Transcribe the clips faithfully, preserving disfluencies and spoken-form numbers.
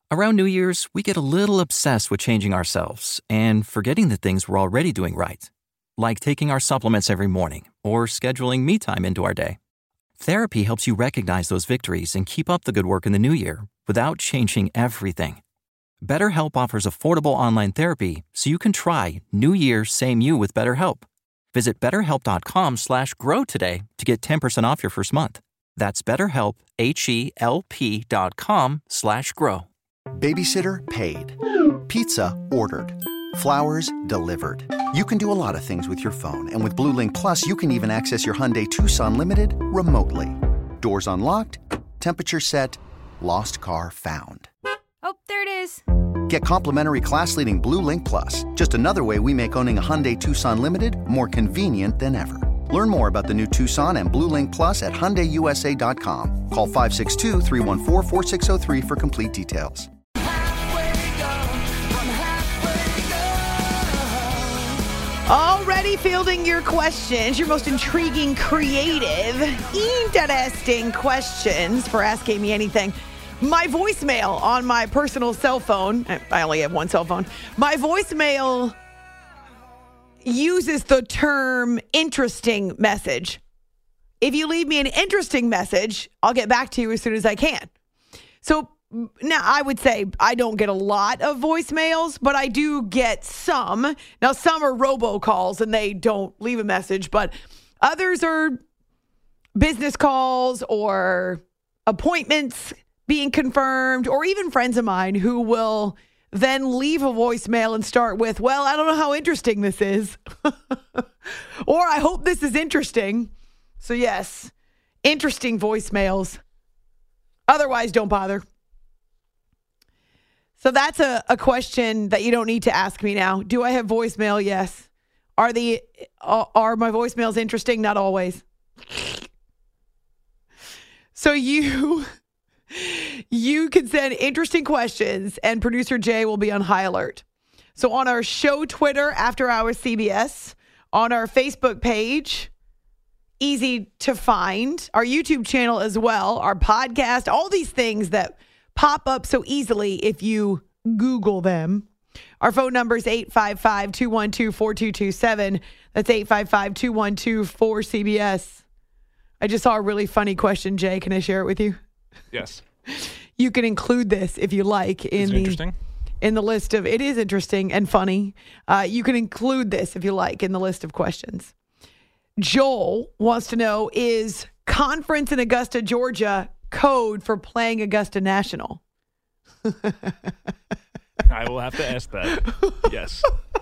Around New Year's, we get a little obsessed with changing ourselves and forgetting the things we're already doing right, like taking our supplements every morning or scheduling me time into our day. Therapy helps you recognize those victories and keep up the good work in the new year without changing everything. BetterHelp offers affordable online therapy so you can try New Year, Same You with BetterHelp. Visit betterhelp.com slash grow today to get ten percent off your first month. That's BetterHelp, H-E-L-P dot com slash grow. Babysitter paid. Pizza ordered. Flowers delivered. You can do a lot of things with your phone, and with Blue Link Plus, you can even access your Hyundai Tucson Limited remotely. Doors unlocked, temperature set, lost car found. Oh, there it is. Get complimentary class-leading Blue Link Plus, just another way we make owning a Hyundai Tucson Limited more convenient than ever. Learn more about the new Tucson and Blue Link Plus at Hyundai U S A dot com. Call five six two, three one four, four six zero three for complete details. Already fielding your questions, your most intriguing, creative, interesting questions for Ask Amy Anything. My voicemail on my personal cell phone, I only have one cell phone, my voicemail uses the term interesting message. If you leave me an interesting message, I'll get back to you as soon as I can. So now, I would say I don't get a lot of voicemails, but I do get some. Now, some are robocalls and they don't leave a message, but others are business calls or appointments being confirmed, or even friends of mine who will then leave a voicemail and start with, well, I don't know how interesting this is. Or I hope this is interesting. So, yes, interesting voicemails. Otherwise, don't bother. So that's a, a question that you don't need to ask me now. Do I have voicemail? Yes. Are the uh, are my voicemails interesting? Not always. So you you can send interesting questions, and producer Jay will be on high alert. So on our show Twitter, After Hours C B S, on our Facebook page, easy to find, our YouTube channel as well, our podcast, all these things that pop up so easily if you Google them. Our phone number is eight five five, two one two, four two two seven. That's eight five five, two one two, four C B S. I just saw a really funny question, Jay. Can I share it with you? Yes. You can include this if you like in the interesting? in the list of, it is interesting and funny. Uh, you can include this if you like in the list of questions. Joel wants to know, is conference in Augusta, Georgia code for playing Augusta National? I will have to ask that. Yes.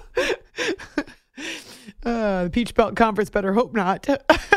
Uh, the Peach Belt Conference better hope not.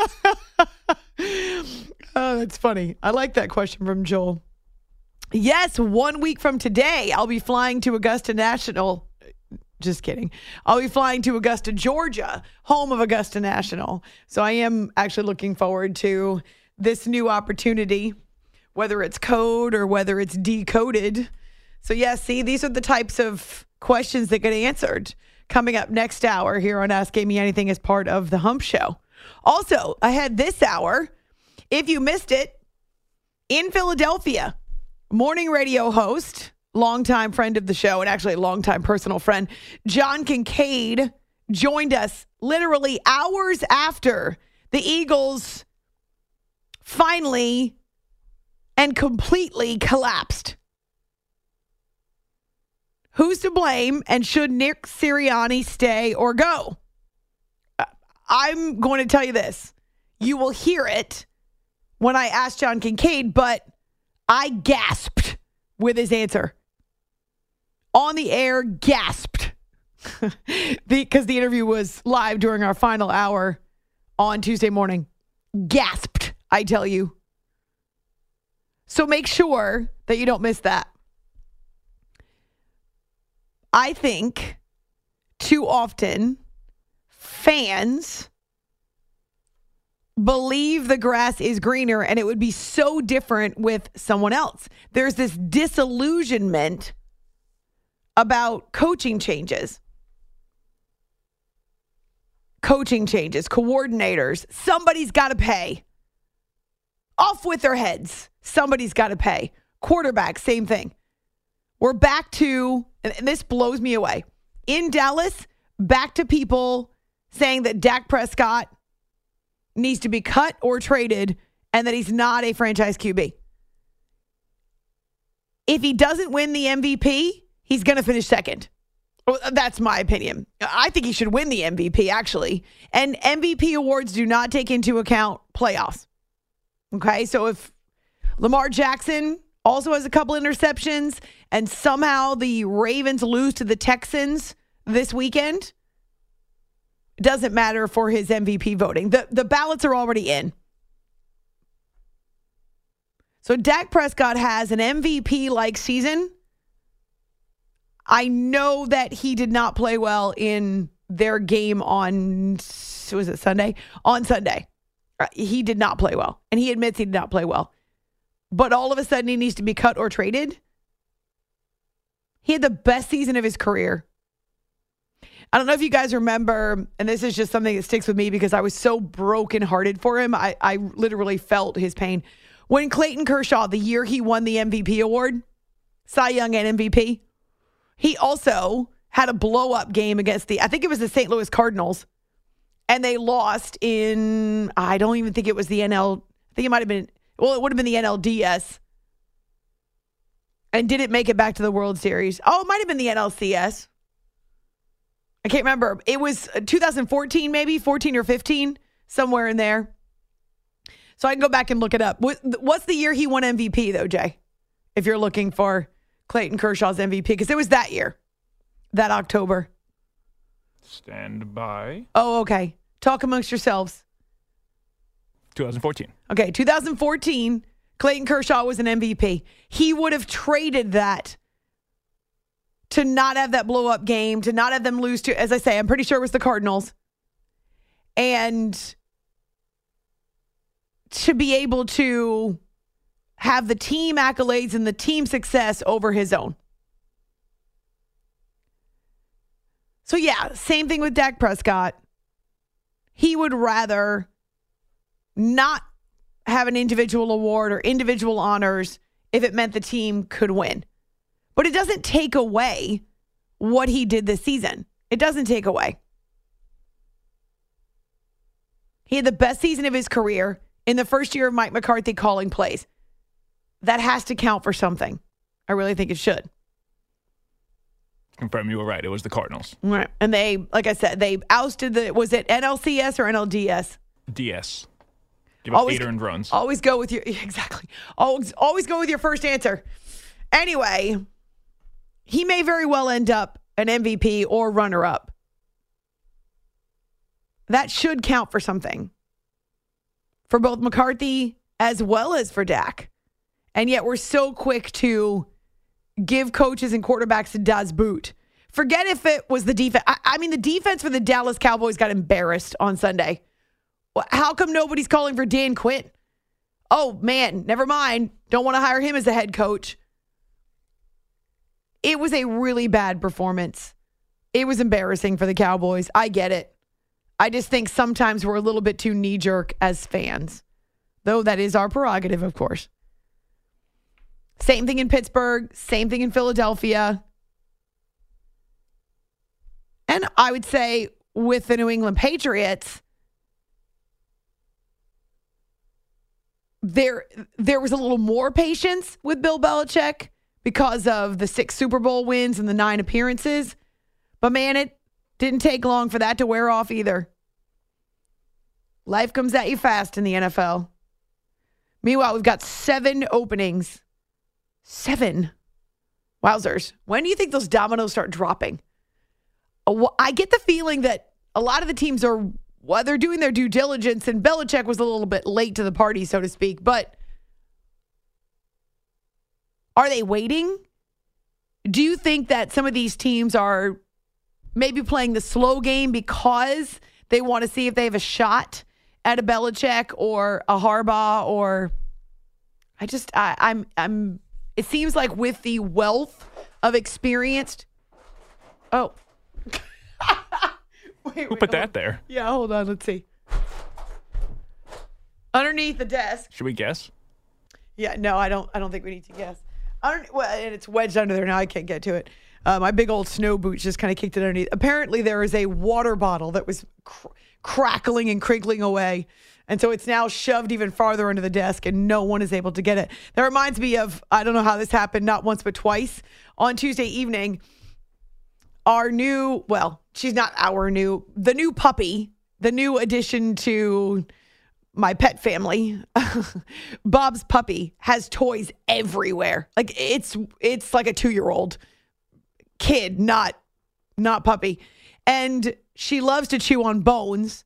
Oh, that's funny. I like that question from Joel. Yes, one week from today, I'll be flying to Augusta National. Just kidding. I'll be flying to Augusta, Georgia, home of Augusta National. So I am actually looking forward to this new opportunity, whether it's code or whether it's decoded. So, yeah, see, these are the types of questions that get answered coming up next hour here on Ask Amy Anything as part of the Hump Show. Also, ahead this hour, if you missed it, in Philadelphia, morning radio host, longtime friend of the show, and actually a longtime personal friend, John Kincaid, joined us literally hours after the Eagles finally and completely collapsed. Who's to blame, and should Nick Sirianni stay or go? I'm going to tell you this. You will hear it when I asked John Kincaid, but I gasped with his answer. On the air, gasped. Because the interview was live during our final hour on Tuesday morning. Gasped, I tell you. So make sure that you don't miss that. I think too often fans believe the grass is greener and it would be so different with someone else. There's this disillusionment about coaching changes. Coaching changes, coordinators. Somebody's got to pay. Off with their heads. Somebody's got to pay. Quarterback, same thing. We're back to, and this blows me away, in Dallas, back to people saying that Dak Prescott needs to be cut or traded and that he's not a franchise Q B. If he doesn't win the M V P, he's going to finish second. Well, that's my opinion. I think he should win the M V P, actually. And M V P awards do not take into account playoffs. Okay, so if Lamar Jackson also has a couple interceptions and somehow the Ravens lose to the Texans this weekend, it doesn't matter for his M V P voting. The, the ballots are already in. So Dak Prescott has an M V P-like season. I know that he did not play well in their game on, was it Sunday? On Sunday. He did not play well. And he admits he did not play well. But all of a sudden he needs to be cut or traded. He had the best season of his career. I don't know if you guys remember, and this is just something that sticks with me because I was so brokenhearted for him. I, I literally felt his pain. When Clayton Kershaw, the year he won the M V P award, Cy Young and M V P, he also had a blow-up game against the, I think it was the Saint Louis Cardinals, and they lost in, I don't even think it was the N L, I think it might have been, well, it would have been the N L D S, and didn't make it back to the World Series. Oh, it might have been the N L C S. I can't remember. It was two thousand fourteen, maybe, fourteen or fifteen, somewhere in there. So I can go back and look it up. What's the year he won M V P, though, Jay? If you're looking for Clayton Kershaw's M V P, because it was that year, that October. Stand by. Oh, okay. Talk amongst yourselves. twenty fourteen. Okay, two thousand fourteen, Clayton Kershaw was an M V P. He would have traded that to not have that blow-up game, to not have them lose to, as I say, I'm pretty sure it was the Cardinals, and to be able to have the team accolades and the team success over his own. So yeah, same thing with Dak Prescott. He would rather not have an individual award or individual honors if it meant the team could win. But it doesn't take away what he did this season. It doesn't take away. He had the best season of his career in the first year of Mike McCarthy calling plays. That has to count for something. I really think it should. Confirm you were right. It was the Cardinals. Right. And they, like I said, they ousted the, was it N L C S or N L D S? D S. Give up eight earned runs. Always go with your, exactly. Always, always go with your first answer. Anyway, he may very well end up an M V P or runner-up. That should count for something. For both McCarthy as well as for Dak. And yet we're so quick to give coaches and quarterbacks a Das Boot. Forget if it was the defense. I, I mean, the defense for the Dallas Cowboys got embarrassed on Sunday. How come nobody's calling for Dan Quinn? Oh, man, never mind. Don't want to hire him as the head coach. It was a really bad performance. It was embarrassing for the Cowboys. I get it. I just think sometimes we're a little bit too knee-jerk as fans. Though that is our prerogative, of course. Same thing in Pittsburgh. Same thing in Philadelphia. And I would say with the New England Patriots, there, there was a little more patience with Bill Belichick because of the six Super Bowl wins and the nine appearances. But man, it didn't take long for that to wear off either. Life comes at you fast in the N F L. Meanwhile, we've got seven openings. Seven. Wowzers. When do you think those dominoes start dropping? I get the feeling that a lot of the teams are, well, they're doing their due diligence, and Belichick was a little bit late to the party, so to speak. But are they waiting? Do you think that some of these teams are maybe playing the slow game because they want to see if they have a shot at a Belichick or a Harbaugh? Or I just, I, I'm, I'm, it seems like with the wealth of experienced, oh, wait, Who wait, put that hold. there? Yeah, hold on. Let's see. Underneath the desk. Should we guess? Yeah, no, I don't. I don't think we need to guess. I don't. Well, and it's wedged under there now. I can't get to it. Uh, my big old snow boots just kind of kicked it underneath. Apparently, there is a water bottle that was cr- crackling and crinkling away. And so it's now shoved even farther under the desk and no one is able to get it. That reminds me of, I don't know how this happened, not once but twice. On Tuesday evening, our new, well, she's not our new, the new puppy, the new addition to my pet family, Bob's puppy, has toys everywhere. Like it's it's like a two-year-old kid, not not puppy. And she loves to chew on bones.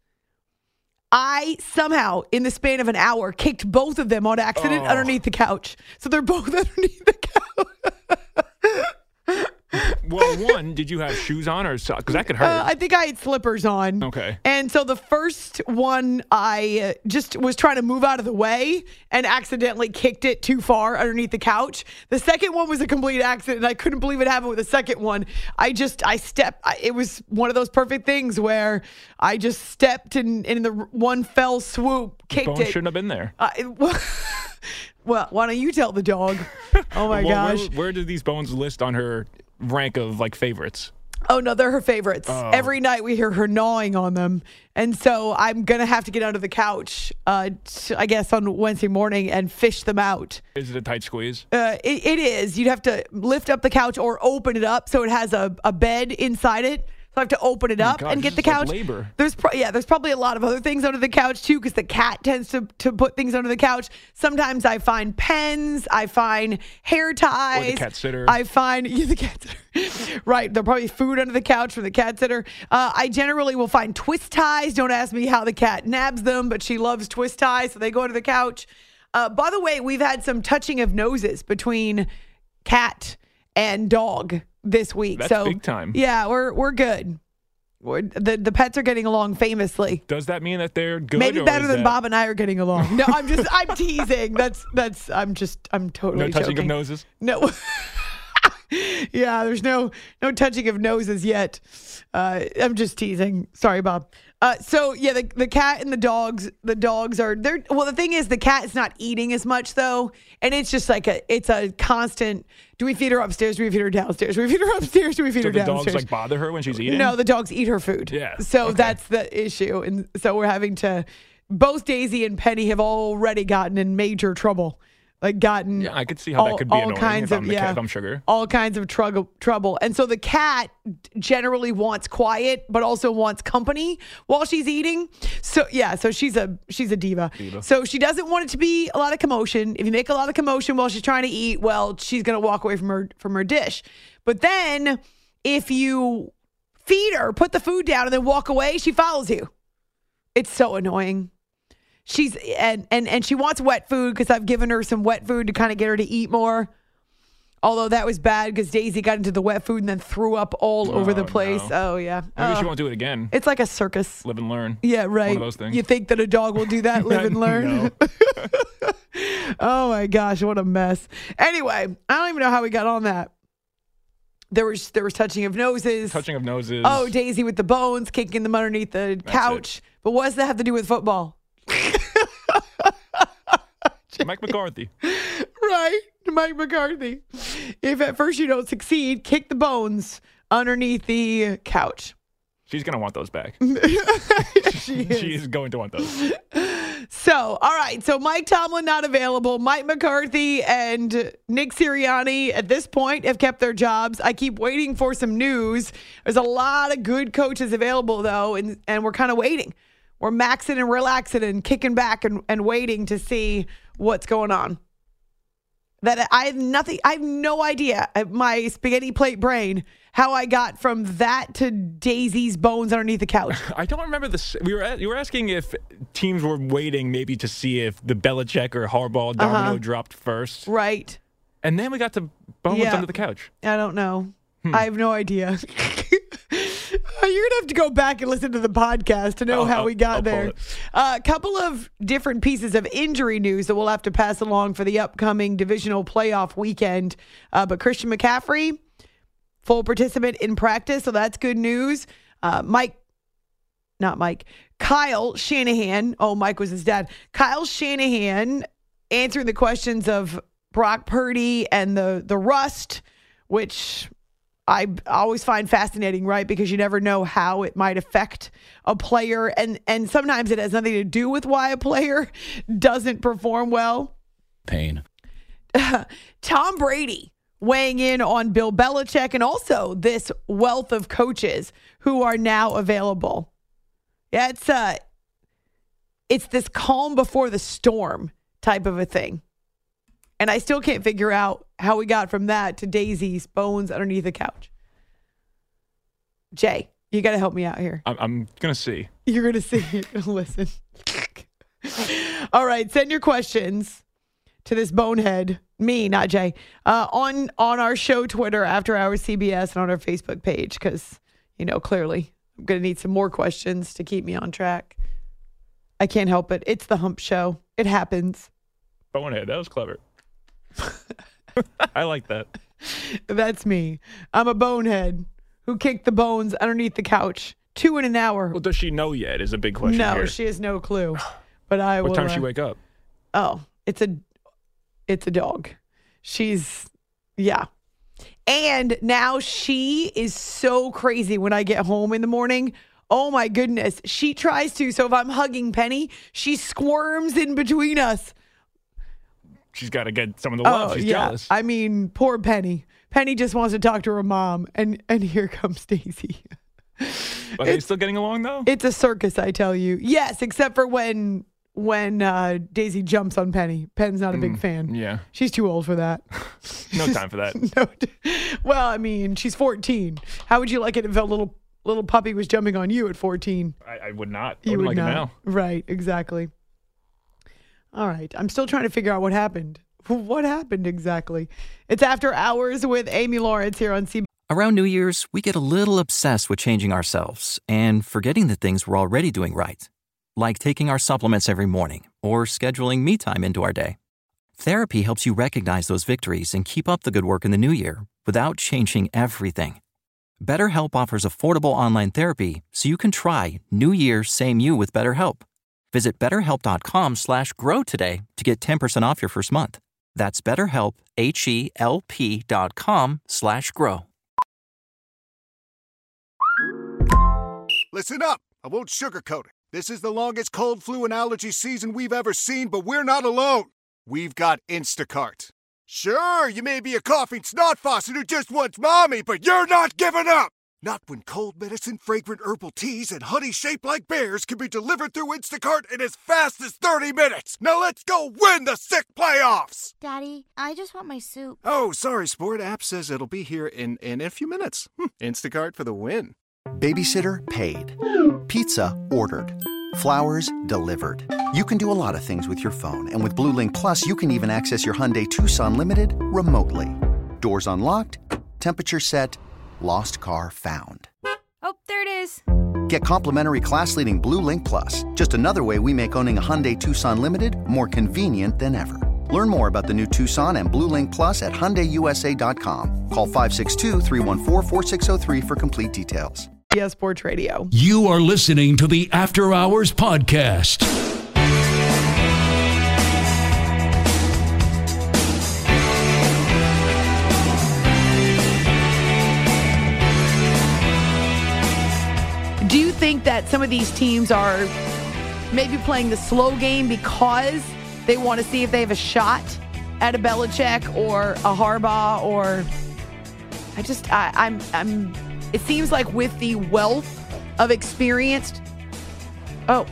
I somehow, in the span of an hour, kicked both of them on accident oh. underneath the couch. So they're both underneath the couch. Well, one, did you have shoes on or so? Because that could hurt. Uh, I think I had slippers on. Okay. And so the first one, I uh, just was trying to move out of the way and accidentally kicked it too far underneath the couch. The second one was a complete accident. I couldn't believe it happened with the second one. I just, I stepped, I, it was one of those perfect things where I just stepped and in the one fell swoop, kicked Bones it. shouldn't have been there. Uh, it, well, why don't you tell the dog? Oh, my well, gosh. Where, where did these bones list on her rank of like favorites? Oh, no, they're her favorites. Oh. Every night we hear her gnawing on them. And so I'm going to have to get under the couch, uh, t- I guess, on Wednesday morning and fish them out. Is it a tight squeeze? Uh, it, it is. You'd have to lift up the couch or open it up so it has a, a bed inside it. So I have to open it Oh up God, and get the this is couch. like labor. There's pro- yeah, there's probably a lot of other things under the couch too, because the cat tends to to put things under the couch. Sometimes I find pens, I find hair ties, Or the cat sitter. I find yeah, the cat sitter. Right, there'll probably food under the couch from the cat sitter. Uh, I generally will find twist ties. Don't ask me how the cat nabs them, but she loves twist ties, so they go under the couch. Uh, by the way, we've had some touching of noses between cat and dog this week. That's so big time. Yeah, we're we're good. We're, the the pets are getting along famously. Does that mean that they're good? Maybe or better is than that Bob and I are getting along. No, I'm just I'm teasing. That's that's I'm just I'm totally no touching joking. of noses? No. Yeah, there's no no touching of noses yet. Uh, I'm just teasing. Sorry, Bob. Uh, so yeah, the the cat and the dogs, the dogs are they're well. The thing is, the cat is not eating as much though, and it's just like a it's a constant. Do we feed her upstairs? Do we feed her downstairs? Do we feed her upstairs? Do we feed So her the downstairs? dogs like bother her when she's eating? No, the dogs eat her food. Yeah. So Okay. that's the issue, and so we're having to. Both Daisy and Penny have already gotten in major trouble. Like gotten Yeah, I could see how all, that could be all annoying kinds if of I'm the yeah, cat, if I'm sugar. all kinds of trouble trouble. And so the cat generally wants quiet, but also wants company while she's eating. So yeah, so she's a she's a diva. Diva. So she doesn't want it to be a lot of commotion. If you make a lot of commotion while she's trying to eat, well, she's gonna walk away from her from her dish. But then if you feed her, put the food down, and then walk away, she follows you. It's so annoying. She's and and and she wants wet food because I've given her some wet food to kind of get her to eat more. Although that was bad because Daisy got into the wet food and then threw up all over the Oh, place. no. Oh yeah, Maybe Uh, she won't do it again. it's like a circus. Live and learn. Yeah, right. One of those things. You think that a dog will do that? Live and learn. No. Oh my gosh, what a mess. Anyway, I don't even know how we got on that. There was there was touching of noses. Touching of noses. Oh, Daisy with the bones, kicking them underneath the couch. But what does that have to do with football? Mike McCarthy. Right, Mike McCarthy. If at first you don't succeed, kick the bones underneath the couch. She's going to want those back. She is. She is going to want those. So, all right. So Mike Tomlin not available. Mike McCarthy and Nick Sirianni at this point have kept their jobs. I keep waiting for some news. There's a lot of good coaches available though, and, and we're kind of waiting. We're maxing and relaxing and kicking back and, and waiting to see what's going on. That I have nothing, I have no idea, my spaghetti plate brain, how I got from that to Daisy's bones underneath the couch. I don't remember this. We were at, you were asking if teams were waiting maybe to see if the Belichick or Harbaugh domino Uh-huh. dropped first. Right. And then we got to bones Yeah. under the couch. I don't know. I have no idea. You're going to have to go back and listen to the podcast to know I'll- how we got I'll pull there. it. A couple of different pieces of injury news that we'll have to pass along for the upcoming divisional playoff weekend. Uh, but Christian McCaffrey, full participant in practice, so that's good news. Uh, Mike, not Mike, Kyle Shanahan. Oh, Mike was his dad. Kyle Shanahan answering the questions of Brock Purdy and the the rust, which I always find fascinating, right? Because you never know how it might affect a player. And, and sometimes it has nothing to do with why a player doesn't perform well. Pain. Tom Brady weighing in on Bill Belichick and also this wealth of coaches who are now available. Yeah, it's, uh, it's this calm before the storm type of a thing. And I still can't figure out how we got from that to Daisy's bones underneath the couch. Jay, you got to help me out here. I'm, I'm going to see. You're going to see. You're going to listen. All right. Send your questions to this bonehead, me, not Jay, uh, on, on our show Twitter, After Hours C B S, and on our Facebook page because, you know, clearly I'm going to need some more questions to keep me on track. I can't help it. It's the Hump Show. It happens. Bonehead. That was clever. I like that. That's me. I'm a bonehead who kicked the bones underneath the couch. Two in an hour. Well, does she know yet is a big question No, here. she has no clue. But I What will. time does uh, she wake up? Oh, it's a, it's a dog. She's, yeah. And now she is so crazy when I get home in the morning. Oh my goodness. She tries to. So if I'm hugging Penny, she squirms in between us. She's got to get some of the love. Oh, She's yeah. jealous. I mean, poor Penny. Penny just wants to talk to her mom, and, and here comes Daisy. Are they still getting along, though? It's a circus, I tell you. Yes, except for when when uh, Daisy jumps on Penny. Pen's not a big Mm, fan. yeah. She's too old for that. No time for that. No. Well, I mean, she's fourteen. How would you like it if a little little puppy was jumping on you at fourteen? I, I would not. I You wouldn't would like not. it now. Right, exactly. All right. I'm still trying to figure out what happened. What happened exactly? It's After Hours with Amy Lawrence here on C B S. Around New Year's, we get a little obsessed with changing ourselves and forgetting the things we're already doing right, like taking our supplements every morning or scheduling me time into our day. Therapy helps you recognize those victories and keep up the good work in the new year without changing everything. BetterHelp offers affordable online therapy so you can try New Year, Same You with BetterHelp. Visit betterhelp.com slash grow today to get ten percent off your first month. That's BetterHelp, H-E-L-P dot com slash grow. Listen up. I won't sugarcoat it. This is the longest cold, flu, and allergy season we've ever seen, but we're not alone. We've got Instacart. Sure, you may be a coughing snot faucet who just wants mommy, but you're not giving up. Not when cold medicine, fragrant herbal teas, and honey shaped like bears can be delivered through Instacart in as fast as thirty minutes. Now let's go win the sick playoffs. Daddy, I just want my soup. Oh, sorry, Sport. App says it'll be here in, in a few minutes. Instacart for the win. Babysitter paid. Pizza ordered. Flowers delivered. You can do a lot of things with your phone, and with Blue Link Plus, you can even access your Hyundai Tucson Limited remotely. Doors unlocked, temperature set, lost car found. Oh, there it is. Get complimentary class-leading Blue Link Plus, just another way we make owning a Hyundai Tucson Limited more convenient than ever. Learn more about the new Tucson and Blue Link Plus at Hyundai U S A dot com. Call five six two, three one four, four six zero three for complete details. C B S Sports Radio. You are listening to the After Hours Podcast. Do you think that some of these teams are maybe playing the slow game because they want to see if they have a shot at a Belichick or a Harbaugh? Or I just, I, I'm, I'm. It seems like with the wealth of experienced. Oh,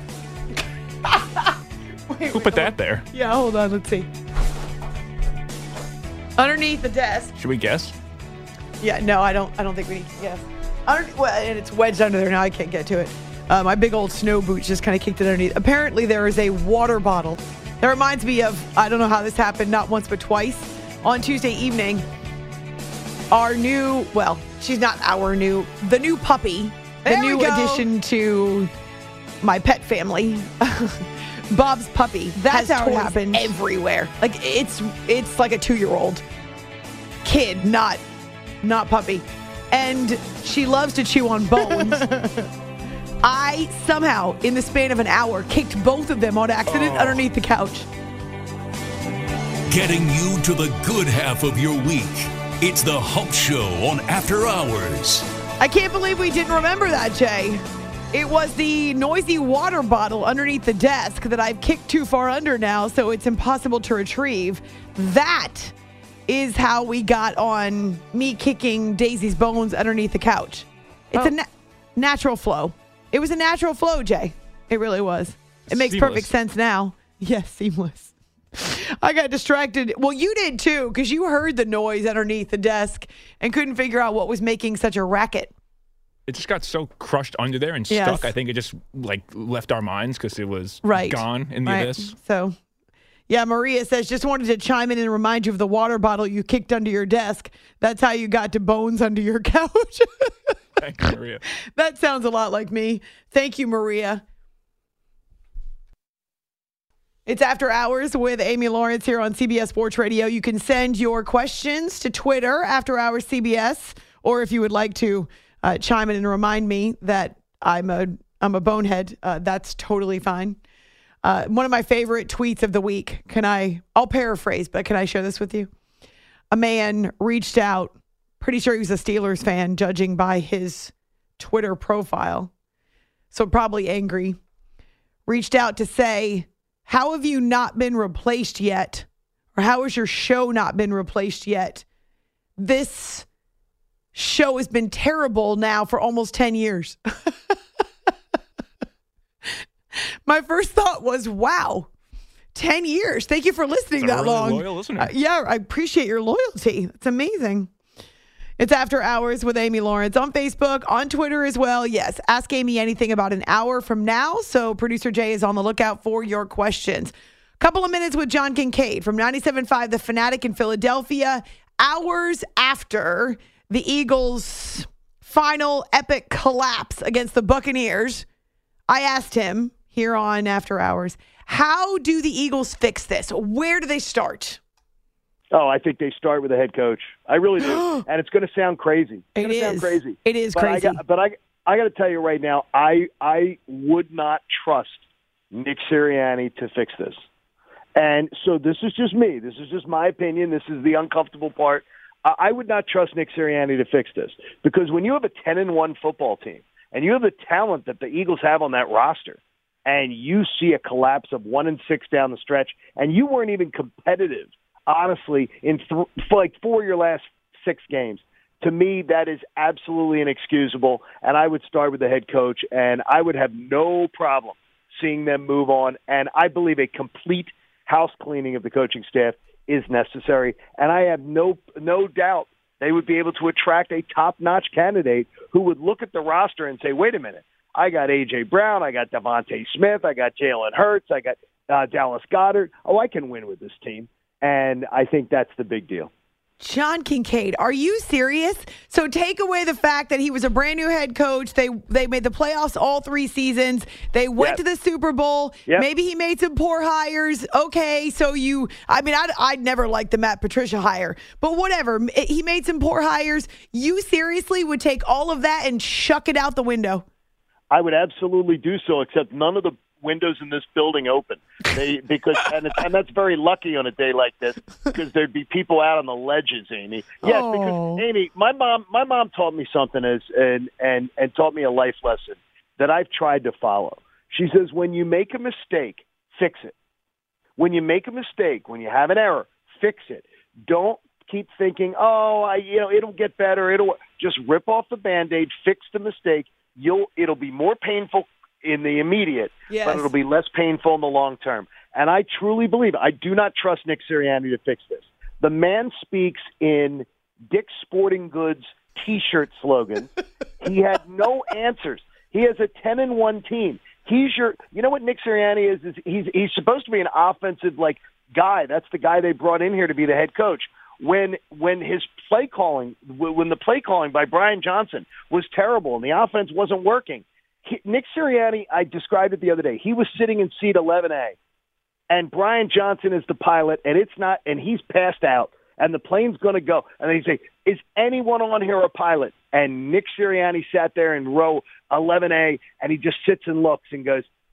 wait, Who wait, put that hold- there? Yeah, hold on. Let's see. Underneath the desk. Should we guess? Yeah, no, I don't. I don't think we need to guess. Under, well, and it's wedged under there now. I can't get to it. Uh, my big old snow boots just kind of kicked it underneath. Apparently, there is a water bottle. That reminds me of, I don't know how this happened, not once but twice. On Tuesday evening, our new, well, she's not our new, the new puppy, the There new we go. addition to my pet family, Bob's puppy. That's has how it toys happens. Everywhere. Like it's it's like a two-year-old kid, not not puppy. And she loves to chew on bones. I somehow, in the span of an hour, kicked both of them on accident Oh. underneath the couch. Getting you to the good half of your week. It's the Hump Show on After Hours. I can't believe we didn't remember that, Jay. It was the noisy water bottle underneath the desk that I've kicked too far under now, so it's impossible to retrieve. That is how we got on me kicking Daisy's bones underneath the couch. It's oh. a na- natural flow. It was a natural flow, Jay. It really was. It makes Seamless. perfect sense now. Yes, seamless. I got distracted. Well, you did too, because you heard the noise underneath the desk and couldn't figure out what was making such a racket. It just got so crushed under there and Yes. stuck. I think it just like left our minds because it was right. gone in the right. abyss. So, yeah, Maria says, just wanted to chime in and remind you of the water bottle you kicked under your desk. That's how you got to bones under your couch. Thank you, Maria. That sounds a lot like me. Thank you, Maria. It's After Hours with Amy Lawrence here on C B S Sports Radio. You can send your questions to Twitter, After Hours C B S, or if you would like to uh, chime in and remind me that I'm a I'm a bonehead, uh, that's totally fine. Uh, one of my favorite tweets of the week. Can I? I'll paraphrase, but can I share this with you? A man reached out. Pretty sure he was a Steelers fan, judging by his Twitter profile. So probably angry. Reached out to say, how have you not been replaced yet? Or how has your show not been replaced yet? This show has been terrible now for almost ten years. My first thought was, wow, ten years. Thank you for listening It's a that really long. loyal listener. Uh, yeah, I appreciate your loyalty. That's amazing. It's After Hours with Amy Lawrence on Facebook, on Twitter as well. Yes, ask Amy anything about an hour from now. So producer Jay is on the lookout for your questions. Couple of minutes with John Kincaid from ninety-seven point five The Fanatic in Philadelphia. Hours after the Eagles' final epic collapse against the Buccaneers, I asked him here on After Hours, how do the Eagles fix this? Where do they start? Oh, I think they start with the head coach. I really do, and it's going to sound crazy. It's It gonna is. sound crazy. It is but crazy. I got, but I, I got to tell you right now, I, I would not trust Nick Sirianni to fix this. And so this is just me. This is just my opinion. This is the uncomfortable part. I, I would not trust Nick Sirianni to fix this because when you have a ten and one football team and you have the talent that the Eagles have on that roster, and you see a collapse of one and six down the stretch, and you weren't even competitive. Honestly, in th- for like four of your last six games, to me, that is absolutely inexcusable. And I would start with the head coach, and I would have no problem seeing them move on. And I believe a complete house cleaning of the coaching staff is necessary. And I have no no doubt they would be able to attract a top-notch candidate who would look at the roster and say, wait a minute, I got A J. Brown, I got Devontae Smith, I got Jalen Hurts, I got uh, Dallas Goedert. Oh, I can win with this team. And I think that's the big deal. John Kincaid, are you serious? So take away the fact that he was a brand new head coach. They they made the playoffs all three seasons. They went Yep. to the Super Bowl. Yep. Maybe he made some poor hires. Okay, so you, I mean, I'd, I'd never liked the Matt Patricia hire, but whatever. He made some poor hires. You seriously would take all of that and shuck it out the window? I would absolutely do so, except none of the windows in this building open. They because and it's, and that's very lucky on a day like this because there'd be people out on the ledges, Amy. Yes, Oh. because Amy, my mom, my mom taught me something as and and and taught me a life lesson that I've tried to follow. She says, when you make a mistake, fix it. When you make a mistake, when you have an error, fix it. Don't keep thinking, oh, I, you know, it'll get better. It'll just rip off the Band-Aid, fix the mistake. You'll it'll be more painful in the immediate, Yes. but it'll be less painful in the long term. And I truly believe, I do not trust Nick Sirianni to fix this. The man speaks in Dick's Sporting Goods T-shirt slogans. He had no answers. He has a ten and one team. He's your, you know what Nick Sirianni is? is he's he's supposed to be an offensive like guy. That's the guy they brought in here to be the head coach. When when his play calling, when the play calling by Brian Johnson was terrible and the offense wasn't working, he, Nick Sirianni, I described it the other day. He was sitting in seat eleven A, and Brian Johnson is the pilot, and it's not, and he's passed out, and the plane's going to go. And then he say, "Is anyone on here a pilot?" And Nick Sirianni sat there in row eleven A, and he just sits and looks and goes,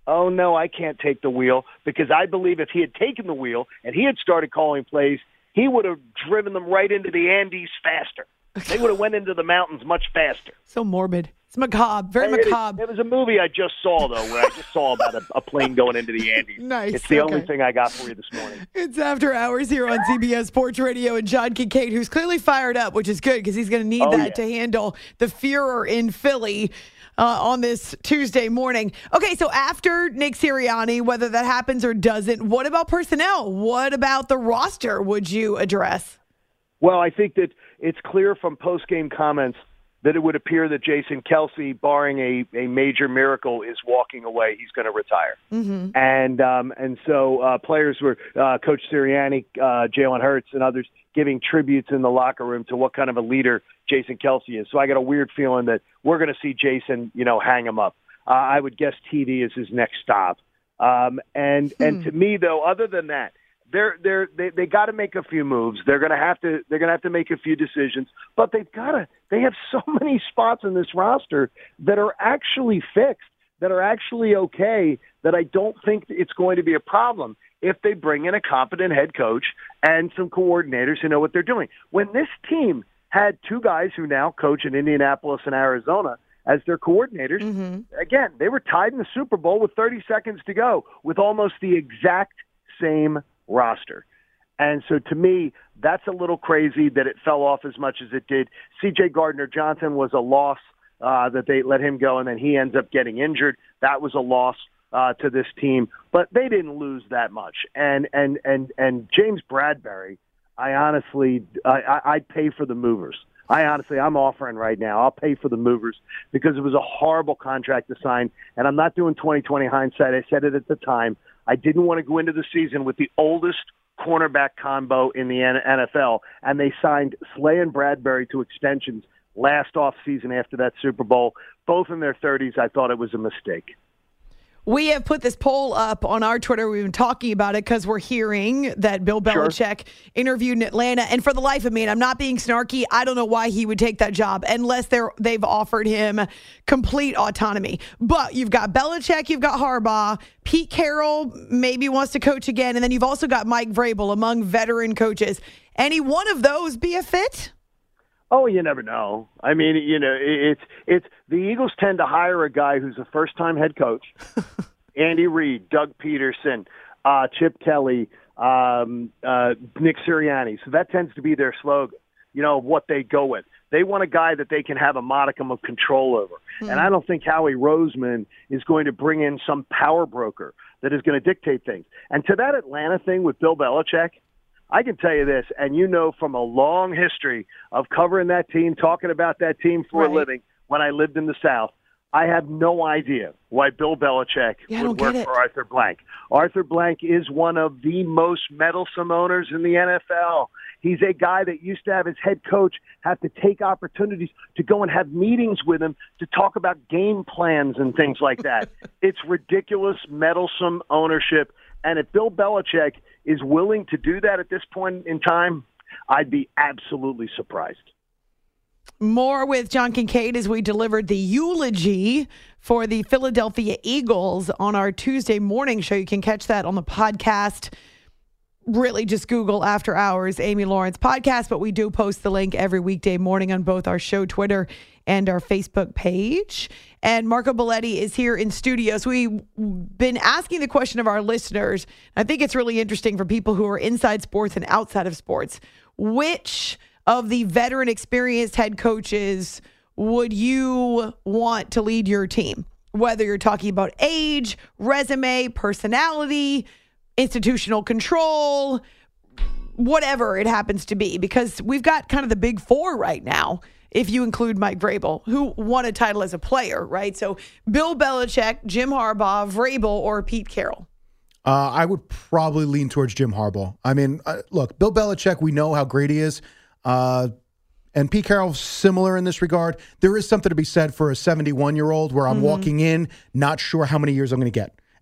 oh, no, I can't take the wheel, because I believe if he had taken the wheel and he had started calling plays, he would have driven them right into the Andes faster. They would have went into the mountains much faster. So morbid. It's macabre. Very It- macabre. It was a movie I just saw, though, where I just saw about a, a plane going into the Andes. Nice. It's the only Okay. thing I got for you this morning. It's After Hours here on C B S Sports Radio, and John Kincaid, who's clearly fired up, which is good because he's going to need Oh, that yeah. to handle the furor in Philly uh, on this Tuesday morning. Okay, so after Nick Sirianni, whether that happens or doesn't, what about personnel? What about the roster would you address? Well, I think that it's clear from post-game comments that it would appear that Jason Kelsey, barring a, a major miracle, is walking away. He's going to retire. Mm-hmm. And um, and so uh, players were, uh, Coach Sirianni, uh, Jalen Hurts, and others giving tributes in the locker room to what kind of a leader Jason Kelsey is. So I got a weird feeling that we're going to see Jason, you know, hang him up. Uh, I would guess T D is his next stop. Um, and Hmm. and to me, though, other than that, They're they're they they got to make a few moves. They're gonna have to they're gonna have to make a few decisions. But they've got to they have so many spots in this roster that are actually fixed, that are actually okay. That I don't think it's going to be a problem if they bring in a competent head coach and some coordinators who know what they're doing. When this team had two guys who now coach in Indianapolis and Arizona as their coordinators, Mm-hmm. again, they were tied in the Super Bowl with thirty seconds to go with almost the exact same roster. And so to me, that's a little crazy that it fell off as much as it did. C J Gardner-Johnson was a loss uh, that they let him go, and then he ends up getting injured. That was a loss uh, to this team, but they didn't lose that much. And and and and James Bradbury, I honestly, I, I, I'd pay for the movers. I honestly, I'm offering right now. I'll pay for the movers because it was a horrible contract to sign, and I'm not doing twenty twenty hindsight. I said it at the time. I didn't want to go into the season with the oldest cornerback combo in the N F L, and they signed Slay and Bradbury to extensions last offseason after that Super Bowl. Both in their thirties. I thought it was a mistake. We have put this poll up on our Twitter. We've been talking about it because we're hearing that Bill Belichick Sure. interviewed in Atlanta. And for the life of me, and I'm not being snarky, I don't know why he would take that job unless they're, they've offered him complete autonomy. But you've got Belichick, you've got Harbaugh, Pete Carroll maybe wants to coach again, and then you've also got Mike Vrabel among veteran coaches. Any one of those be a fit? Oh, you never know. I mean, you know, it's it's the Eagles tend to hire a guy who's a first-time head coach, Andy Reid, Doug Peterson, uh, Chip Kelly, um, uh, Nick Sirianni. So that tends to be their slogan, you know, of what they go with. They want a guy that they can have a modicum of control over. Mm. And I don't think Howie Roseman is going to bring in some power broker that is going to dictate things. And to that Atlanta thing with Bill Belichick, I can tell you this, and you know from a long history of covering that team, talking about that team for Right. a living when I lived in the South, I have no idea why Bill Belichick Yeah, I would don't work get it. for Arthur Blank. Arthur Blank is one of the most meddlesome owners in the N F L. He's a guy that used to have his head coach have to take opportunities to go and have meetings with him to talk about game plans and things like that. It's ridiculous, meddlesome ownership. And if Bill Belichick is willing to do that at this point in time, I'd be absolutely surprised. More with John Kincaid as we delivered the eulogy for the Philadelphia Eagles on our Tuesday morning show. You can catch that on the podcast. Really just Google After Hours Amy Lawrence podcast, but we do post the link every weekday morning on both our show Twitter and our Facebook page. And Marco Belletti is here in studio. So we've been asking the question of our listeners. I think it's really interesting for people who are inside sports and outside of sports. Which of the veteran experienced head coaches would you want to lead your team? Whether you're talking about age, resume, personality, institutional control, whatever it happens to be, because we've got kind of the big four right now, if you include Mike Vrabel, who won a title as a player, right? So Bill Belichick, Jim Harbaugh, Vrabel, or Pete Carroll. Uh, I would probably lean towards Jim Harbaugh. I mean, uh, look, Bill Belichick, we know how great he is. Uh, and Pete Carroll's similar in this regard. There is something to be said for a seventy-one-year-old where I'm mm-hmm. walking in, not sure how many years I'm going to get.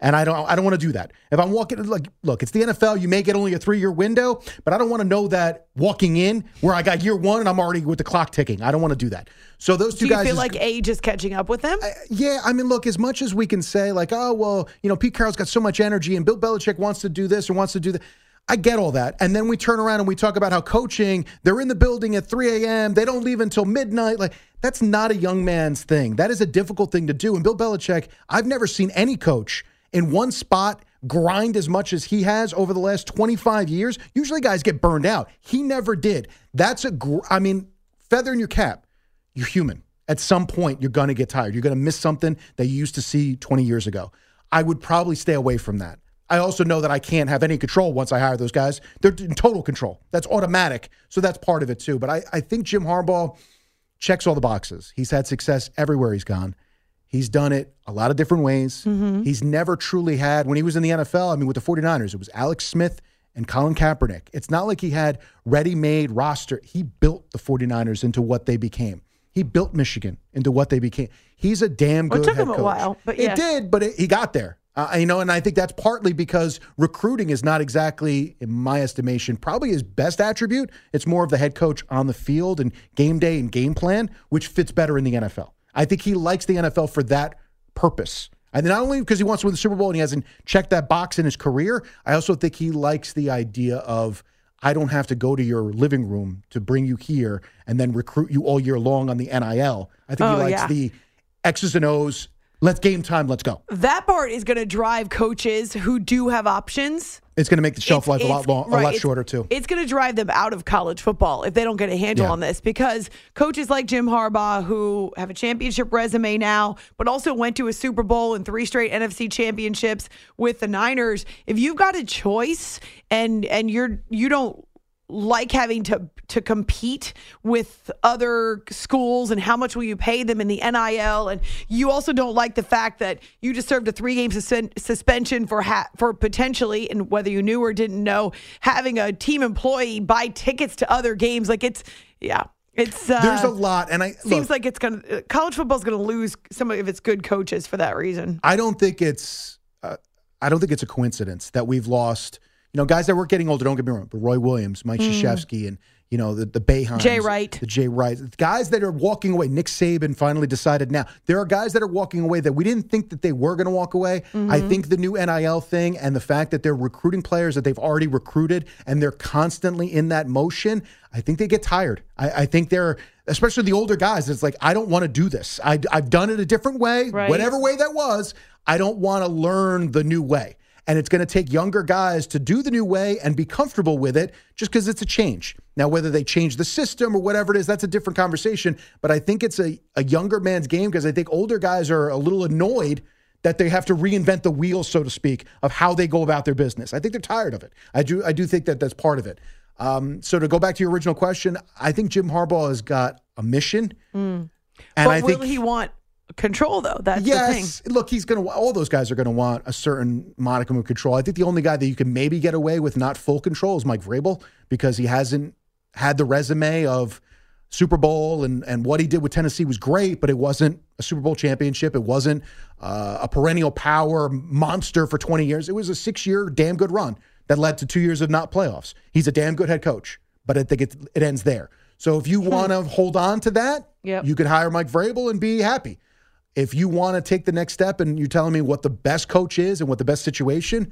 And I don't I don't want to do that. If I'm walking, like, look, it's the N F L. You may get only a three-year window, but I don't want to know that walking in where I got year one and I'm already with the clock ticking. I don't want to do that. So those two do you guys. feel is, like age is catching up with them? I, yeah, I mean, look, as much as we can say, like, oh, well, you know, Pete Carroll's got so much energy and Bill Belichick wants to do this or wants to do that. I get all that. And then we turn around and we talk about how coaching, they're in the building at three a.m., they don't leave until midnight. Like, that's not a young man's thing. That is a difficult thing to do. And Bill Belichick, I've never seen any coach in one spot grind as much as he has over the last twenty-five years. Usually guys get burned out. He never did. That's a, gr- I mean, feather in your cap. You're human. At some point, you're going to get tired. You're going to miss something that you used to see twenty years ago. I would probably stay away from that. I also know that I can't have any control once I hire those guys. They're in total control. That's automatic. So that's part of it too. But I, I think Jim Harbaugh checks all the boxes. He's had success everywhere he's gone. He's done it a lot of different ways. Mm-hmm. He's never truly had, when he was in the N F L, I mean, with the 49ers, it was Alex Smith and Colin Kaepernick. It's not like he had ready-made roster. He built the 49ers into what they became. He built Michigan into what they became. He's a damn good well, it took head him a coach. while, but yeah. It did, but it, he got there. Uh, you know, and I think that's partly because recruiting is not exactly, in my estimation, probably his best attribute. It's more of the head coach on the field and game day and game plan, which fits better in the N F L. I think he likes the N F L for that purpose. And not only because he wants to win the Super Bowl and he hasn't checked that box in his career, I also think he likes the idea of, I don't have to go to your living room to bring you here and then recruit you all year long on the N I L. I think oh, he likes yeah. the X's and O's. Let's game time. Let's go. That part is going to drive coaches who do have options. It's going to make the shelf It's- life a lot it's- long, right, a lot it's- shorter too. It's going to drive them out of college football if they don't get a handle Yeah. on this, because coaches like Jim Harbaugh, who have a championship resume now, but also went to a Super Bowl and three straight N F C championships with the Niners. If you've got a choice and and you're you don't like having to to compete with other schools and how much will you pay them in the N I L, and you also don't like the fact that you just served a three-game sus- suspension for ha- for potentially, and whether you knew or didn't know, having a team employee buy tickets to other games. Like it's, yeah, it's uh, There's a lot, and I seems look, like it's gonna uh, college football's gonna lose some of its good coaches for that reason. I don't think it's uh, I don't think it's a coincidence that we've lost. You know, guys that were getting older, don't get me wrong, but Roy Williams, Mike Krzyzewski, and, you know, the, the Boeheims. Jay Wright. The Jay Wright. Guys that are walking away. Nick Saban finally decided now. There are guys that are walking away that we didn't think that they were going to walk away. Mm-hmm. I think the new N I L thing and the fact that they're recruiting players that they've already recruited and they're constantly in that motion, I think they get tired. I, I think they're, especially the older guys, it's like, I don't want to do this. I, I've done it a different way, Right. whatever way that was. I don't want to learn the new way. And it's going to take younger guys to do the new way and be comfortable with it just because it's a change. Now, whether they change the system or whatever it is, that's a different conversation. But I think it's a, a younger man's game because I think older guys are a little annoyed that they have to reinvent the wheel, so to speak, of how they go about their business. I think they're tired of it. I do I do think that that's part of it. Um, so to go back to your original question, I think Jim Harbaugh has got a mission. Mm. And but I will think he want control, though? That's yes, the thing. look, he's going to. All those guys are going to want a certain modicum of control. I think the only guy that you can maybe get away with not full control is Mike Vrabel because he hasn't had the resume of Super Bowl and and what he did with Tennessee was great, but it wasn't a Super Bowl championship. It wasn't uh, a perennial power monster for twenty years. It was a six-year damn good run that led to two years of not playoffs. He's a damn good head coach, but I think it it ends there. So if you want to hold on to that, Yep. you could hire Mike Vrabel and be happy. If you want to take the next step and you're telling me what the best coach is and what the best situation,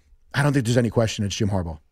I don't think there's any question it's Jim Harbaugh.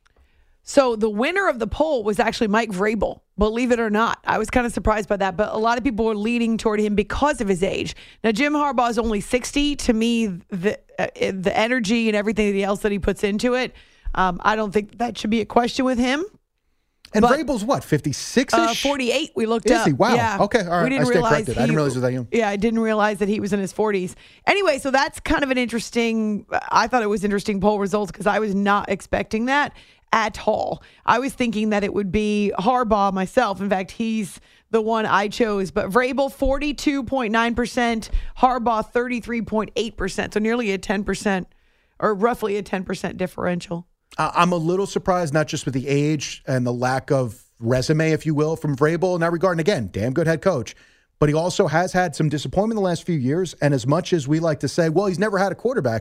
So the winner of the poll was actually Mike Vrabel, believe it or not. I was kind of surprised by that, but a lot of people were leaning toward him because of his age. Now, Jim Harbaugh is only sixty. To me, the uh, the energy and everything else that he puts into it, um, I don't think that should be a question with him. And But- Vrabel's what, fifty-six-ish? Uh, forty-eight, we looked Is up. he? Wow. Yeah. Okay, all right. We didn't I stand realize corrected. I didn't realize it was that young. Yeah, I didn't realize that he was in his forties. Anyway, so that's kind of an interesting, I thought it was interesting poll results because I was not expecting that at all. I was thinking that it would be Harbaugh myself. In fact, he's the one I chose. But Vrabel, forty-two point nine percent, Harbaugh, thirty-three point eight percent. So nearly a ten percent or roughly a ten percent differential. Uh, I'm a little surprised, not just with the age and the lack of resume, if you will, from Vrabel in that regard. And again, damn good head coach. But he also has had some disappointment in the last few years. And as much as we like to say, well, he's never had a quarterback,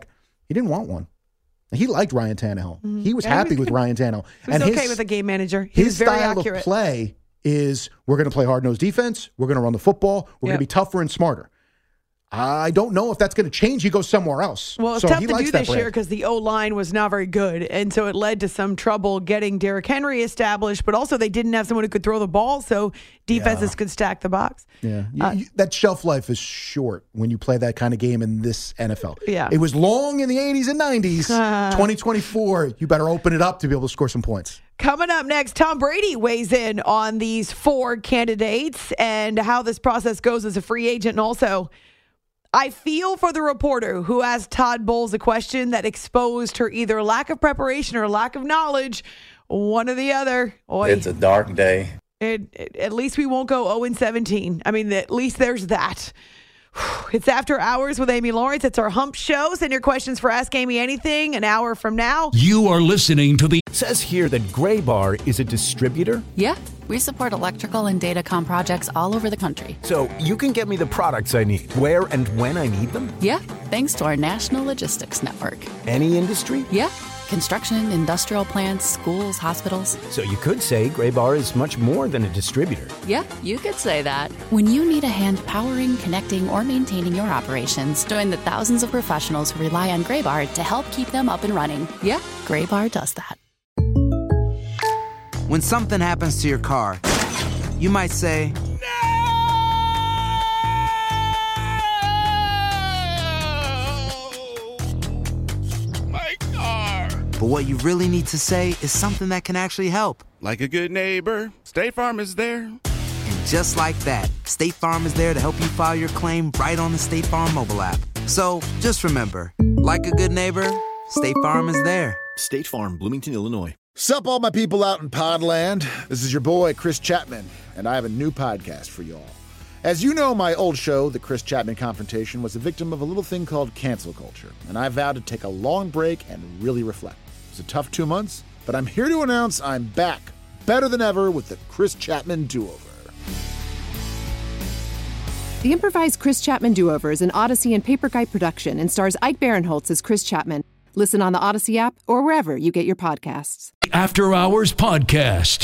He didn't want one. He liked Ryan Tannehill. Mm-hmm. He was yeah, happy he was with good. Ryan Tannehill. He was and okay his, with a game manager. He his was very style accurate. of play is we're going to play hard-nosed defense. We're going to run the football. We're yep. going to be tougher and smarter. I don't know if that's going to change. He goes somewhere else. Well, it's so tough he to likes do that this brand. year because the O-line was not very good. And so it led to some trouble getting Derrick Henry established, but also they didn't have someone who could throw the ball, so defenses Yeah. could stack the box. Yeah, you, Uh, you, that shelf life is short when you play that kind of game in this N F L. Yeah. It was long in the eighties and nineties. Uh, twenty twenty-four, you better open it up to be able to score some points. Coming up next, Tom Brady weighs in on these four candidates and how this process goes as a free agent. And also, I feel for the reporter who asked Todd Bowles a question that exposed her either lack of preparation or lack of knowledge, one or the other. Oy. It's a dark day. It, it, at least we won't go oh and seventeen. I mean, at least there's that. It's After Hours with Amy Lawrence. It's our Hump Show. Send your questions for Ask Amy Anything an hour from now. You are listening to the... It says here that Gray Bar is a distributor. Yeah, we support electrical and datacom projects all over the country. So you can get me the products I need, where and when I need them? Yeah, thanks to our national logistics network. Any industry? Yeah, construction, industrial plants, schools, hospitals. So you could say Gray Bar is much more than a distributor. Yeah, you could say that. When you need a hand powering, connecting, or maintaining your operations, join the thousands of professionals who rely on Gray Bar to help keep them up and running. Yeah, Gray Bar does that. When something happens to your car, you might say, My car! but what you really need to say is something that can actually help. Like a good neighbor, State Farm is there. And just like that, State Farm is there to help you file your claim right on the State Farm mobile app. So just remember, like a good neighbor, State Farm is there. State Farm, Bloomington, Illinois. Sup, all my people out in Podland. This is your boy, Chris Chapman, and I have a new podcast for y'all. As you know, my old show, The Chris Chapman Confrontation, was a victim of a little thing called cancel culture, and I vowed to take a long break and really reflect. It was a tough two months, but I'm here to announce I'm back, better than ever, with the Chris Chapman Do-Over. The improvised Chris Chapman Do-Over is an Odyssey and Paper Guy production and stars Ike Barinholtz as Chris Chapman. Listen on the Odyssey app or wherever you get your podcasts. After Hours Podcast.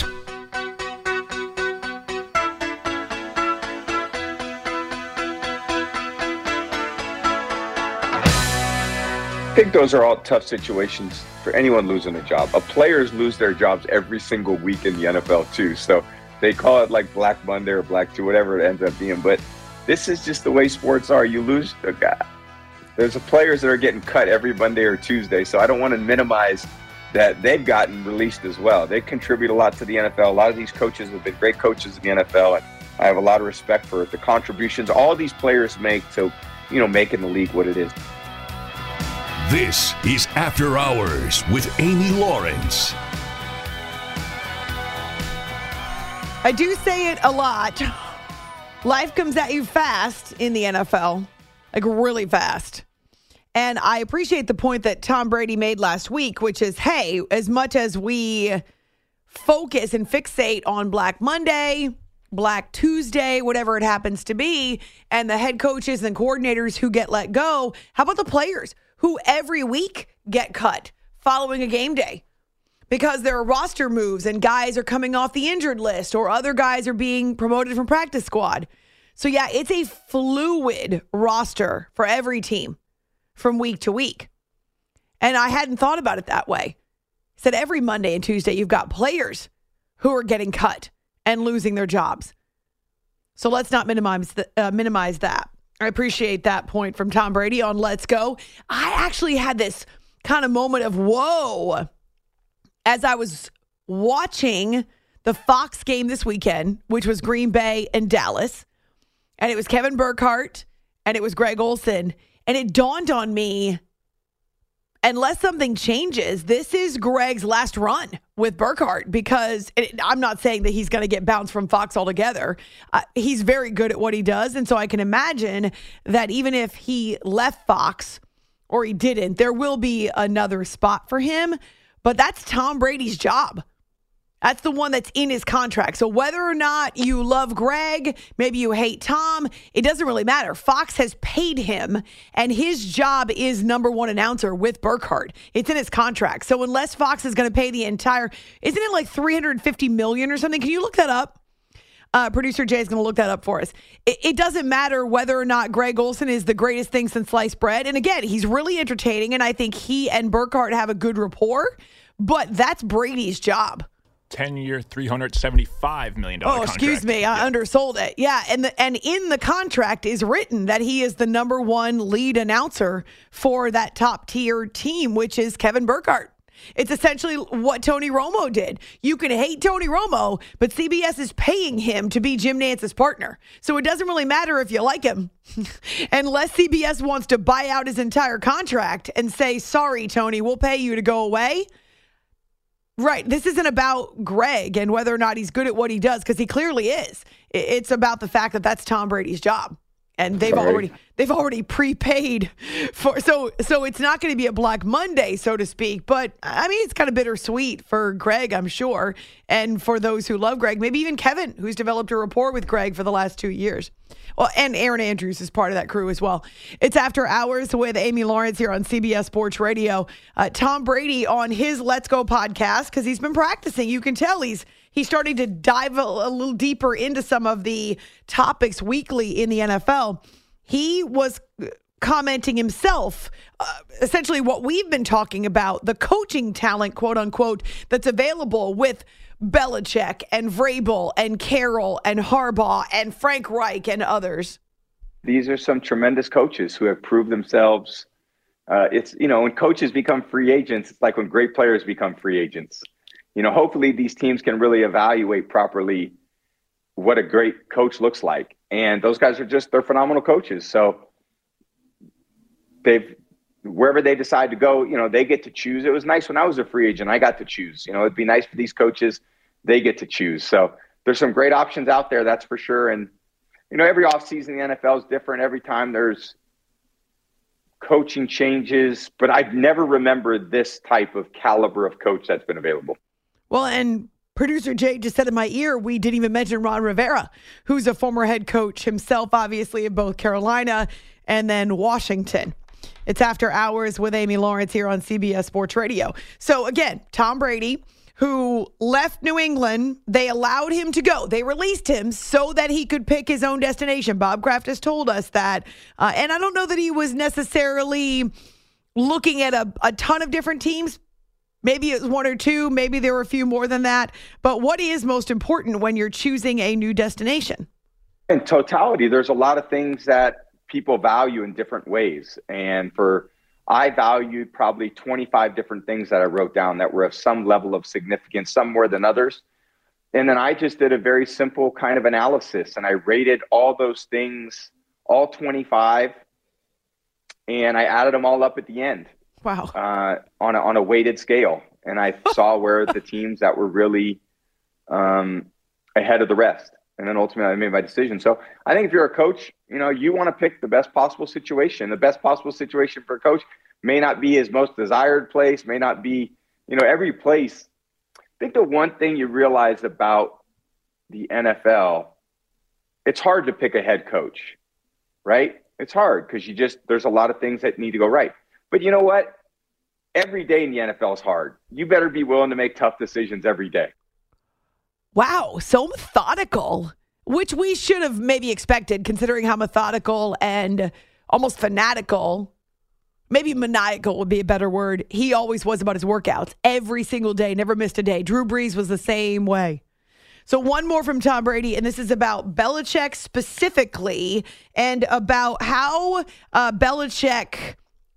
I think those are all tough situations for anyone losing a job. Uh, players lose their jobs every single week in the N F L too. So they call it like Black Monday or Black Tuesday, whatever it ends up being. But this is just the way sports are. You lose a guy. There's players that are getting cut every Monday or Tuesday, so I don't want to minimize that they've gotten released as well. They contribute a lot to the N F L. A lot of these coaches have been great coaches in the N F L, and I have a lot of respect for the contributions all these players make to, you know, making the league what it is. This is After Hours with Amy Lawrence. I do say it a lot. Life comes at you fast in the N F L, like really fast. And I appreciate the point that Tom Brady made last week, which is, hey, as much as we focus and fixate on Black Monday, Black Tuesday, whatever it happens to be, and the head coaches and coordinators who get let go, how about the players who every week get cut following a game day? Because there are roster moves and guys are coming off the injured list or other guys are being promoted from practice squad. So, yeah, it's a fluid roster for every team from week to week. And I hadn't thought about it that way. I said every Monday and Tuesday, you've got players who are getting cut and losing their jobs. So let's not minimize, the, uh, minimize that. I appreciate that point from Tom Brady on Let's Go. I actually had this kind of moment of whoa as I was watching the Fox game this weekend, which was Green Bay and Dallas. And it was Kevin Burkhardt and it was Greg Olsen. And it dawned on me, unless something changes, this is Greg's last run with Burkhardt because it, I'm not saying that he's going to get bounced from Fox altogether. Uh, he's very good at what he does. And so I can imagine that even if he left Fox or he didn't, there will be another spot for him. But that's Tom Brady's job. That's the one that's in his contract. So whether or not you love Greg, maybe you hate Tom, it doesn't really matter. Fox has paid him, and his job is number one announcer with Burkhardt. It's in his contract. So unless Fox is going to pay the entire, isn't it like three hundred fifty million dollars or something? Can you look that up? Uh, Producer Jay is going to look that up for us. It, it doesn't matter whether or not Greg Olsen is the greatest thing since sliced bread. And again, he's really entertaining, and I think he and Burkhardt have a good rapport, but that's Brady's job. ten-year, three hundred seventy-five million dollars Oh, contract. excuse me. I yeah. undersold it. Yeah, and the, and in the contract is written that he is the number one lead announcer for that top-tier team, which is Kevin Burkhardt. It's essentially what Tony Romo did. You can hate Tony Romo, but C B S is paying him to be Jim Nantz's partner. So it doesn't really matter if you like him. Unless C B S wants to buy out his entire contract and say, sorry, Tony, we'll pay you to go away. Right. This isn't about Greg and whether or not he's good at what he does, because he clearly is. It's about the fact that that's Tom Brady's job. And they've Sorry. already they've already prepaid for so so it's not going to be a Black Monday, so to speak. But I mean, it's kind of bittersweet for Greg, I'm sure, and for those who love Greg, maybe even Kevin, who's developed a rapport with Greg for the last two years. Well, and Aaron Andrews is part of that crew as well. It's After Hours with Amy Lawrence here on C B S Sports Radio. Uh, Tom Brady on his Let's Go podcast, because he's been practicing. You can tell he's he's starting to dive a, a little deeper into some of the topics weekly in the N F L. He was commenting himself, uh, essentially what we've been talking about, the coaching talent, quote unquote, that's available with Belichick and Vrabel and Carroll and Harbaugh and Frank Reich and others. These are some tremendous coaches who have proved themselves. Uh, it's, you know, when coaches become free agents, it's like when great players become free agents. You know, hopefully these teams can really evaluate properly what a great coach looks like. And those guys are just, they're phenomenal coaches. So they've, wherever they decide to go, you know, they get to choose. It was nice when I was a free agent, I got to choose. You know, it'd be nice for these coaches, they get to choose. So there's some great options out there, that's for sure. And, you know, every offseason in the N F L is different. Every time there's coaching changes, but I've never remembered this type of caliber of coach that's been available. Well, and producer Jay just said in my ear, we didn't even mention Ron Rivera, who's a former head coach himself, obviously, in both Carolina and then Washington. It's After Hours with Amy Lawrence here on C B S Sports Radio. So again, Tom Brady, who left New England, they allowed him to go. They released him so that he could pick his own destination. Bob Kraft has told us that. Uh, and I don't know that he was necessarily looking at a, a ton of different teams. Maybe it was one or two. Maybe there were a few more than that. But what is most important when you're choosing a new destination? In totality, there's a lot of things that people value in different ways. And for I valued probably twenty-five different things that I wrote down that were of some level of significance, some more than others. And then I just did a very simple kind of analysis, and I rated all those things, all twenty-five, and I added them all up at the end. Wow. Uh, on a, on a weighted scale. And I saw where the teams that were really um, ahead of the rest. And then ultimately I made my decision. So I think if you're a coach, you know, you want to pick the best possible situation. The best possible situation for a coach may not be his most desired place, may not be, you know, every place. I think the one thing you realize about the N F L, it's hard to pick a head coach, right? It's hard because you just, there's a lot of things that need to go right. But you know what? Every day in the N F L is hard. You better be willing to make tough decisions every day. Wow, so methodical, which we should have maybe expected considering how methodical and almost fanatical, maybe maniacal would be a better word, he always was about his workouts every single day, never missed a day. Drew Brees was the same way. So one more from Tom Brady, and this is about Belichick specifically and about how uh, Belichick,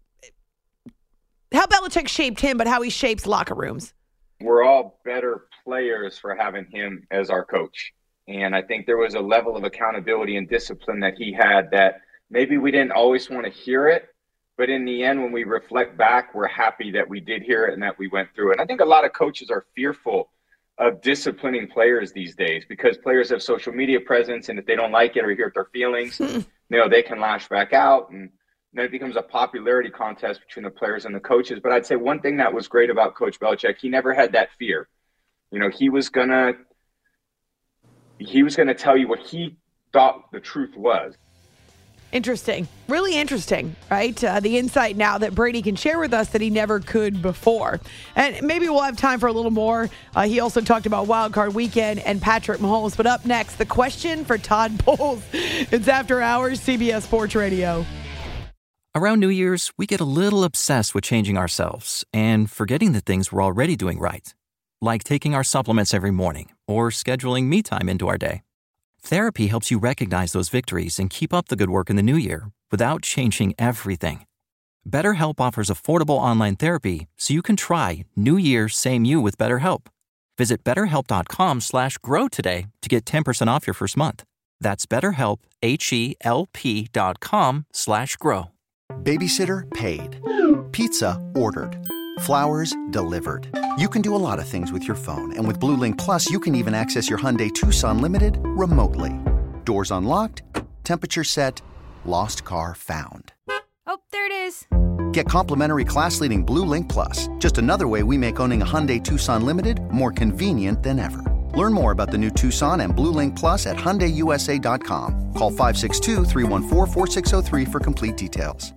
how Belichick shaped him, but how he shapes locker rooms. We're all better players for having him as our coach. And I think there was a level of accountability and discipline that he had that maybe we didn't always want to hear it. But in the end, when we reflect back, we're happy that we did hear it and that we went through it. And I think a lot of coaches are fearful of disciplining players these days because players have social media presence. And if they don't like it or hurt their feelings, you know, they can lash back out. And then it becomes a popularity contest between the players and the coaches. But I'd say one thing that was great about Coach Belichick, he never had that fear. You know, he was gonna he was gonna tell you what he thought the truth was. Interesting. Really interesting, right? Uh, the insight now that Brady can share with us that he never could before. And maybe we'll have time for a little more. Uh, he also talked about Wild Card Weekend and Patrick Mahomes. But up next, the question for Todd Bowles. It's After Hours, C B S Sports Radio. Around New Year's, we get a little obsessed with changing ourselves and forgetting the things we're already doing right. Like taking our supplements every morning or scheduling me time into our day. Therapy helps you recognize those victories and keep up the good work in the new year without changing everything. BetterHelp offers affordable online therapy so you can try New Year, Same You with BetterHelp. Visit betterhelp.com slash grow today to get ten percent off your first month. That's BetterHelp, H-E-L-P dot com slash grow. Babysitter paid. Pizza ordered. Flowers delivered. You can do a lot of things with your phone, and with Blue Link Plus, you can even access your Hyundai Tucson Limited remotely. Doors unlocked, temperature set, lost car found. Oh, there it is. Get complimentary class-leading Blue Link Plus, just another way we make owning a Hyundai Tucson Limited more convenient than ever. Learn more about the new Tucson and Blue Link Plus at Hyundai U S A dot com. Call five six two, three one four, four six zero three for complete details.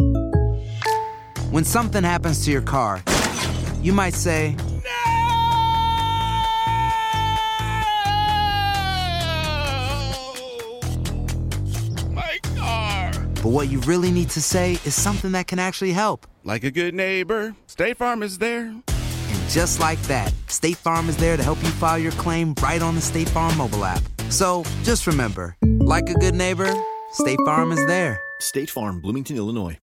When something happens to your car, you might say, My car. but what you really need to say is something that can actually help. Like a good neighbor, State Farm is there. And just like that, State Farm is there to help you file your claim right on the State Farm mobile app. So just remember, like a good neighbor, State Farm is there. State Farm, Bloomington, Illinois.